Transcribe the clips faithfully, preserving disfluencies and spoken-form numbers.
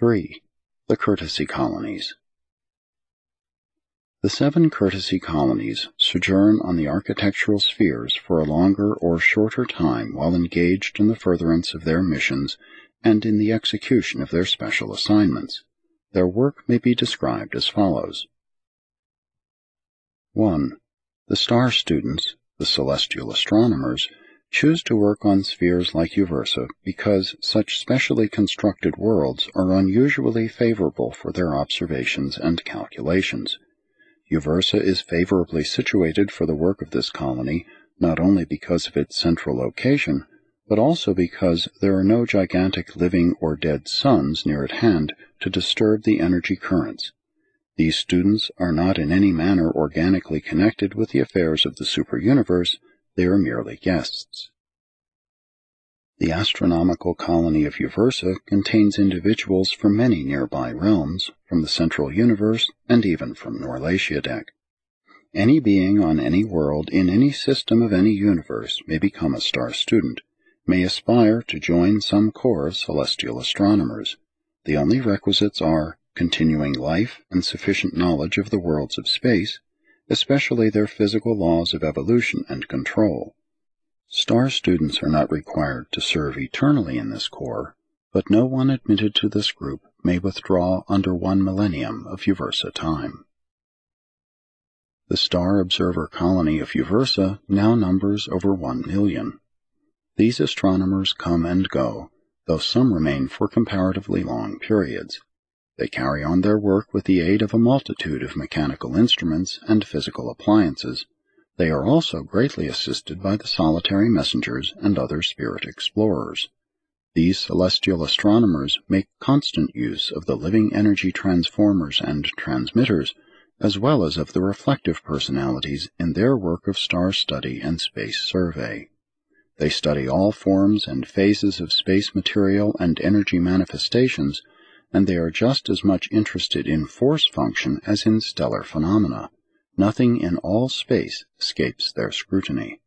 three. The Courtesy Colonies. The seven courtesy colonies sojourn on the architectural spheres for a longer or shorter time while engaged in the furtherance of their missions and in the execution of their special assignments. Their work may be described as follows. one. The star students, the celestial astronomers, choose to work on spheres like Uversa because such specially constructed worlds are unusually favorable for their observations and calculations. Uversa is favorably situated for the work of this colony, not only because of its central location, but also because there are no gigantic living or dead suns near at hand to disturb the energy currents. These students are not in any manner organically connected with the affairs of the superuniverse, they are merely guests. The astronomical colony of Uversa contains individuals from many nearby realms, from the central universe, and even from Norlatiadec. Any being on any world in any system of any universe may become a star student, may aspire to join some corps of celestial astronomers. The only requisites are continuing life and sufficient knowledge of the worlds of space, especially their physical laws of evolution and control. Star students are not required to serve eternally in this corps, but no one admitted to this group may withdraw under one millennium of Uversa time. The Star Observer Colony of Uversa now numbers over one million. These astronomers come and go, though some remain for comparatively long periods. They carry on their work with the aid of a multitude of mechanical instruments and physical appliances. They are also greatly assisted by the solitary messengers and other spirit explorers. These celestial astronomers make constant use of the living energy transformers and transmitters, as well as of the reflective personalities in their work of star study and space survey. They study all forms and phases of space material and energy manifestations, and they are just as much interested in force function as in stellar phenomena. Nothing in all space escapes their scrutiny.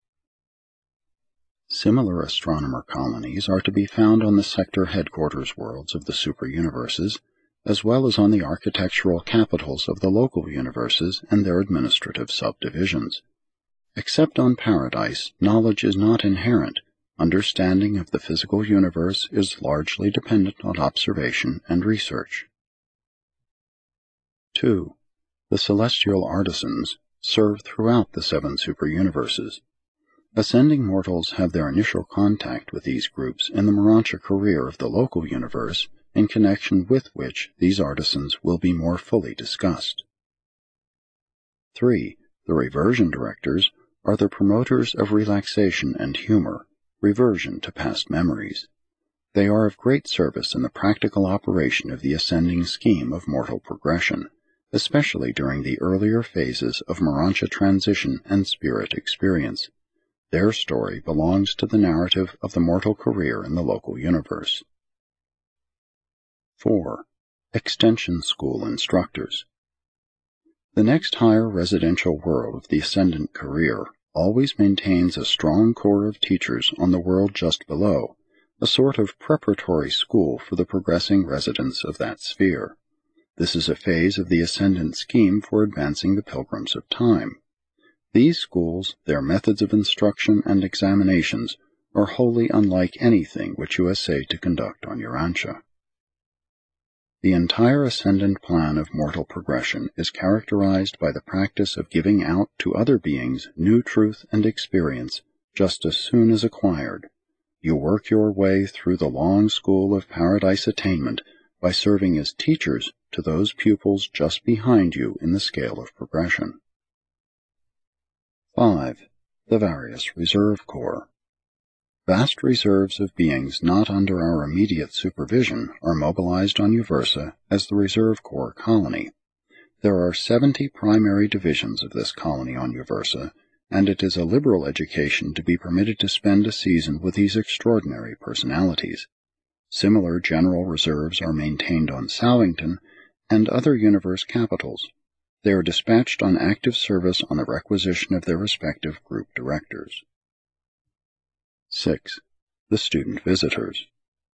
Similar astronomer colonies are to be found on the sector headquarters worlds of the superuniverses, as well as on the architectural capitals of the local universes and their administrative subdivisions. Except on Paradise, knowledge is not inherent. Understanding of the physical universe is largely dependent on observation and research. two. The celestial artisans serve throughout the seven superuniverses. Ascending mortals have their initial contact with these groups in the Morontia career of the local universe, in connection with which these artisans will be more fully discussed. three. The reversion directors are the promoters of relaxation and humor, reversion to past memories. They are of great service in the practical operation of the ascending scheme of mortal progression, especially during the earlier phases of Morontia transition and spirit experience. Their story belongs to the narrative of the mortal career in the local universe. four. Extension School Instructors. The next higher residential world of the ascendant career always maintains a strong corps of teachers on the world just below, a sort of preparatory school for the progressing residents of that sphere. This is a phase of the ascendant scheme for advancing the pilgrims of time. These schools, their methods of instruction and examinations, are wholly unlike anything which you essay to conduct on Urantia. The entire ascendant plan of mortal progression is characterized by the practice of giving out to other beings new truth and experience just as soon as acquired. You work your way through the long school of Paradise attainment by serving as teachers to those pupils just behind you in the scale of progression. five. The various reserve corps. Vast reserves of beings not under our immediate supervision are mobilized on Uversa as the Reserve Corps colony. There are seventy primary divisions of this colony on Uversa, and it is a liberal education to be permitted to spend a season with these extraordinary personalities. Similar general reserves are maintained on Salvington and other universe capitals. They are dispatched on active service on the requisition of their respective group directors. six. The Student Visitors.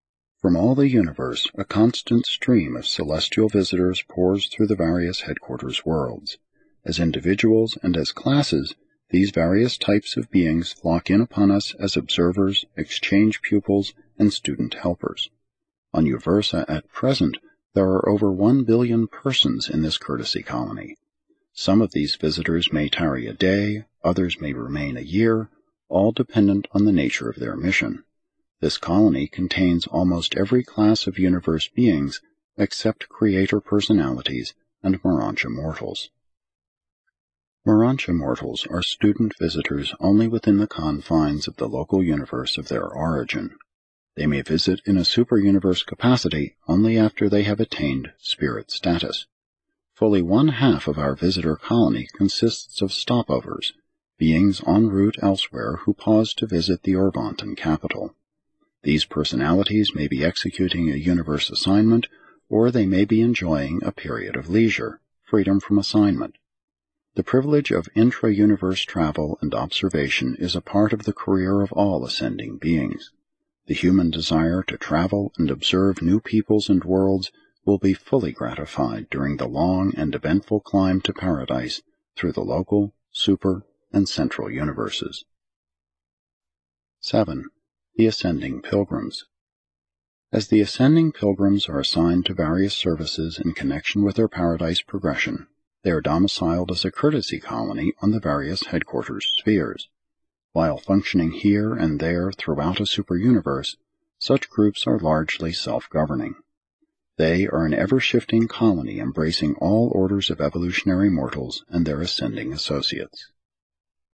From all the universe, a constant stream of celestial visitors pours through the various headquarters worlds. As individuals and as classes, these various types of beings flock in upon us as observers, exchange pupils, and student helpers. On Uversa at present, there are over one billion persons in this courtesy colony. Some of these visitors may tarry a day, others may remain a year, all dependent on the nature of their mission. This colony contains almost every class of universe beings except creator personalities and Morontia mortals. Morontia mortals are student visitors only within the confines of the local universe of their origin. They may visit in a superuniverse capacity only after they have attained spirit status. Fully one half of our visitor colony consists of stopovers, beings en route elsewhere who pause to visit the Orvantan capital. These personalities may be executing a universe assignment, or they may be enjoying a period of leisure, freedom from assignment. The privilege of intra-universe travel and observation is a part of the career of all ascending beings. The human desire to travel and observe new peoples and worlds will be fully gratified during the long and eventful climb to paradise through the local, super, and central universes. seven. The Ascending Pilgrims. As the ascending pilgrims are assigned to various services in connection with their paradise progression, they are domiciled as a courtesy colony on the various headquarters spheres. While functioning here and there throughout a superuniverse, such groups are largely self-governing. They are an ever-shifting colony embracing all orders of evolutionary mortals and their ascending associates.